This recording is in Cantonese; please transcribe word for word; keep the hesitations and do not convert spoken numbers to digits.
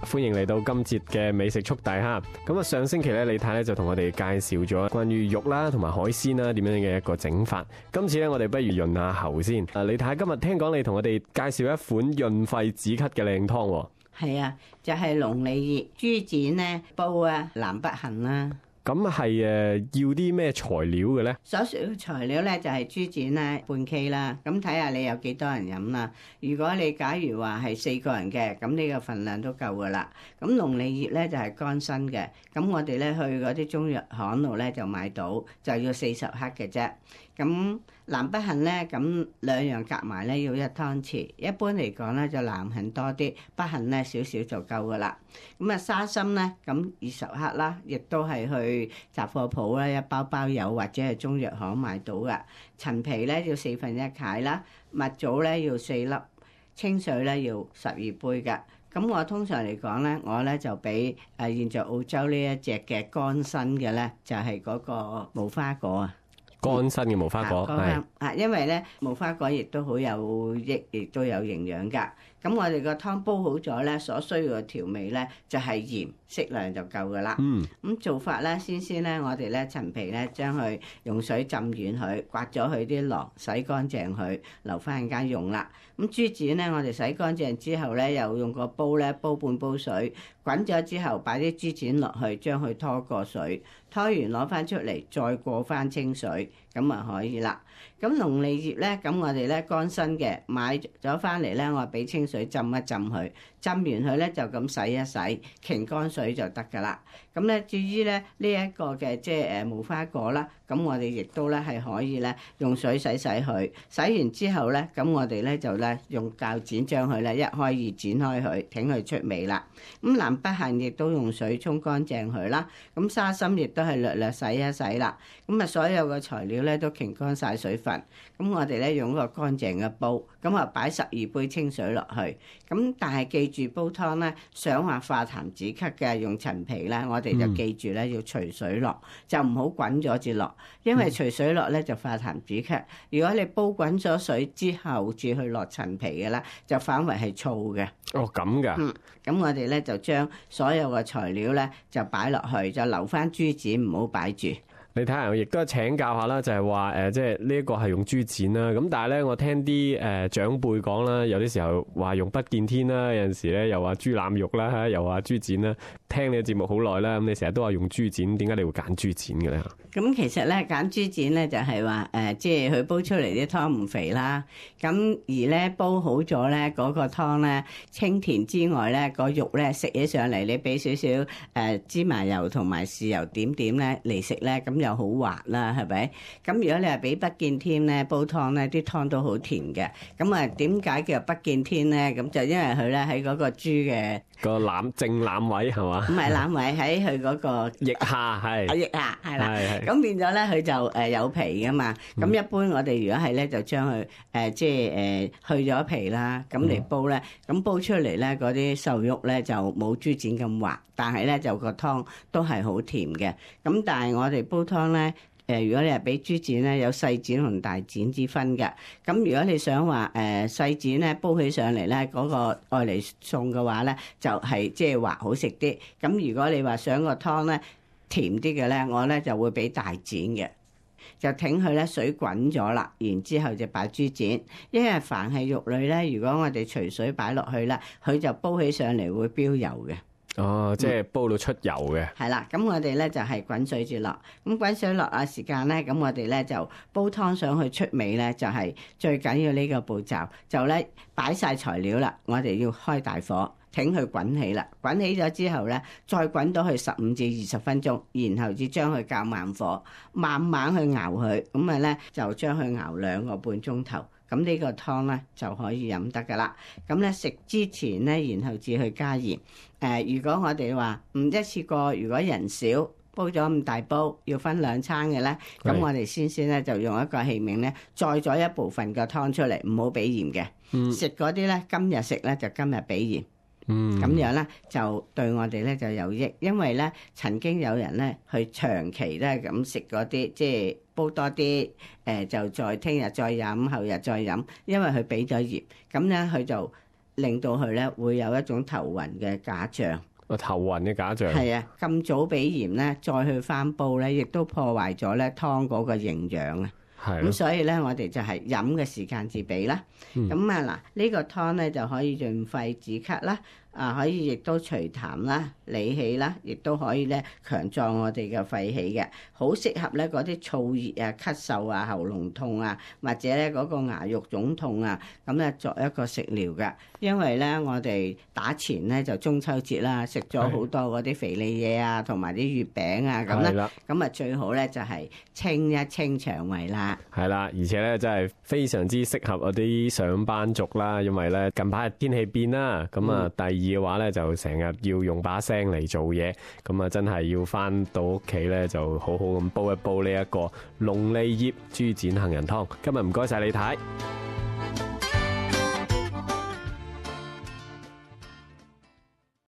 歡迎嚟到今節嘅美食速遞哈。咁啊，上星期咧，李太咧就同我哋介紹咗關於肉啦同埋海鮮啦點樣嘅一個整法。今次咧，我哋不如潤下喉先。啊，李太今日聽講你同我哋介紹一款潤肺止咳嘅靚湯。 係啊，就係、是、龍脷葉豬展咧煲啊南北杏啦。 咁係誒要啲咩材料嘅咧？ 所需嘅材料咧就係豬展咧半 K 啦，咁睇下你有幾多人飲啦。如果你假如話係四個人嘅，咁呢個份量都夠噶啦。咁龍脷葉咧就係乾身嘅，咁我哋咧去嗰啲中藥行度咧就買到，就要四十克嘅啫。咁南北杏咧，咁兩樣夾埋咧要一湯匙。一般嚟講咧就南杏多啲，北杏咧少少就夠噶啦。咁啊沙參咧咁二十克啦，亦都係去雜貨鋪咧一包包有，或者係中藥行買到噶。陳皮咧要四分一解啦，蜜棗咧要四粒，清水咧要十二杯噶。咁我通常嚟講咧，我咧就俾誒現在澳洲呢一隻嘅乾身嘅咧，就係嗰個無花果啊。 乾身嘅無花果係啊，因為咧無花果亦都好有益，亦都有營養噶。咁我哋個湯煲好咗咧，所需要嘅調味咧就係鹽適量就夠噶啦。嗯，咁做法咧，先先咧，我哋咧陳皮咧將佢用水浸軟佢，刮咗佢啲囊，洗乾淨佢，留翻陣間用啦。咁豬展咧，我哋洗乾淨之後咧，又用個煲咧煲半煲水，滾咗之後擺啲豬展落去，將佢拖過水，拖完攞翻出嚟，再過翻清水，咁啊可以啦。咁龍脷葉咧，咁我哋咧乾身嘅買咗翻嚟咧，我俾清水浸一浸佢，浸完佢咧就咁洗一洗，擎乾水就得噶啦。咁咧至於咧呢一個嘅即係誒無花果啦，咁我哋亦都咧係可以咧用水洗洗佢，洗完之後咧，咁我哋咧就咧用鉸剪將佢咧一開二剪開佢，挺佢出味啦。咁南北杏亦都用水沖乾淨佢啦。咁沙參亦都係略略洗一洗啦。咁啊所有嘅材料咧都擎乾晒水分。咁我哋咧用一個乾淨嘅煲，咁啊擺十二杯清水落去。咁但係記住煲湯咧，想話化痰止咳嘅用陳皮咧，我哋就記住咧要隨水落，就唔好滾咗至落，因為隨水落咧就化痰止咳。如果你煲滾咗水之後至去落陳皮嘅啦，就反為係燥嘅。 哦，咁噶。 嗯，咁我哋咧就將所有嘅材料咧就擺落去，就留翻豬展，唔好擺住。 你睇下，亦都請教下啦，就係話誒，即係呢一個係用豬展啦。咁但係咧，我聽啲誒、呃、長輩講啦，有啲時候話用不見天啦，有陣時咧又話豬腩肉啦，又話豬展啦。聽你嘅節目好耐啦，咁你成日都話用豬展，點解你會揀豬展嘅咧？ 咁其實咧揀豬展咧就係話誒，即係佢煲出嚟啲湯唔肥啦。咁而咧煲好咗咧，嗰個湯咧清甜之外咧，個肉咧食起上嚟，你俾少少誒芝麻油同埋豉油點點咧嚟食咧，咁又好滑啦，係咪？咁如果你係俾不見天咧煲湯咧，啲湯都好甜嘅。咁啊，點解叫不見天咧？咁就因為佢咧喺嗰個豬嘅個腩正腩位係嘛？ 唔係腩位喺佢嗰個腋下係， 腋下係啦。咁變咗咧，佢就誒有皮噶嘛。咁、嗯、一般我哋如果係咧，就將佢誒即係誒去咗皮啦，咁嚟煲咧，咁、嗯、煲出嚟咧嗰啲瘦肉咧就冇豬展咁滑，但係咧就個湯都係好甜嘅。咁但係我哋煲湯咧。誒，如果你係俾豬展咧，有細展同大展之分嘅。咁如果你想話誒細展咧煲起上嚟咧，嗰個愛嚟餸嘅話咧，就係即係話好食啲。咁如果你話想個湯咧甜啲嘅咧，我咧就會俾大展嘅，就挺佢咧水滾咗啦，然之後就擺豬展。因為凡係肉類咧，如果我哋隨水擺落去咧，佢就煲起上嚟會飆油嘅。 哦，即係煲到出油嘅。 係啦、嗯，咁我哋咧就係滾水至落，咁滾水落啊時間咧，咁我哋咧就煲湯上去出味咧，就係最緊要呢個步驟，就咧擺晒材料啦，我哋要開大火，挺佢滾起啦，滾起咗之後咧，再滾到去十五至二十分鐘，然後至將佢較慢火，慢慢去熬佢，咁啊咧就將佢熬兩個半鐘頭。咁呢個湯咧就可以飲得噶啦。咁咧食之前咧，然後至去加鹽。誒、呃，如果我哋話唔一次過，如果人少煲咗咁大煲，要分兩餐嘅咧，咁我哋先先咧就用一個器皿咧，載咗一部分個湯出嚟，唔好俾鹽嘅。嗯、食嗰啲咧，今日食咧就今日俾鹽。嗯，咁樣咧就對我哋咧就有益，因為咧曾經有人咧去長期咧咁食嗰啲，即係煲多啲，誒、呃、就再聽日再飲，後日再飲，因為佢俾咗鹽，咁咧佢就令到佢咧會有一種頭暈嘅假象。 個頭暈嘅假象。 係啊，咁早俾鹽咧，再去翻煲咧，亦都破壞咗咧湯嗰個營養啊。 係咁所以咧，我哋就係飲嘅時間至俾啦。咁啊嗱，呢個湯咧就可以潤肺止咳啦，啊可以亦都除痰啦、理氣啦，亦都可以咧強壯我哋嘅肺氣嘅，好適合咧嗰啲燥熱啊、咳嗽啊、喉嚨痛啊，或者咧嗰個牙肉腫痛啊，咁咧作一個食療嘅。因為咧我哋打前咧就中秋節啦，食咗好多嗰啲肥膩嘢啊，同埋啲月餅啊咁咧，咁啊最好咧就係清一清腸胃啦。 係啦，而且咧真係非常之適合嗰啲上班族啦，因為咧近排天氣變啦，咁啊第二嘅話咧就成日要用把聲嚟做嘢，咁啊真係要翻到屋企咧就好好咁煲一煲呢一個龍脷葉豬展杏仁湯。今日唔該晒李太。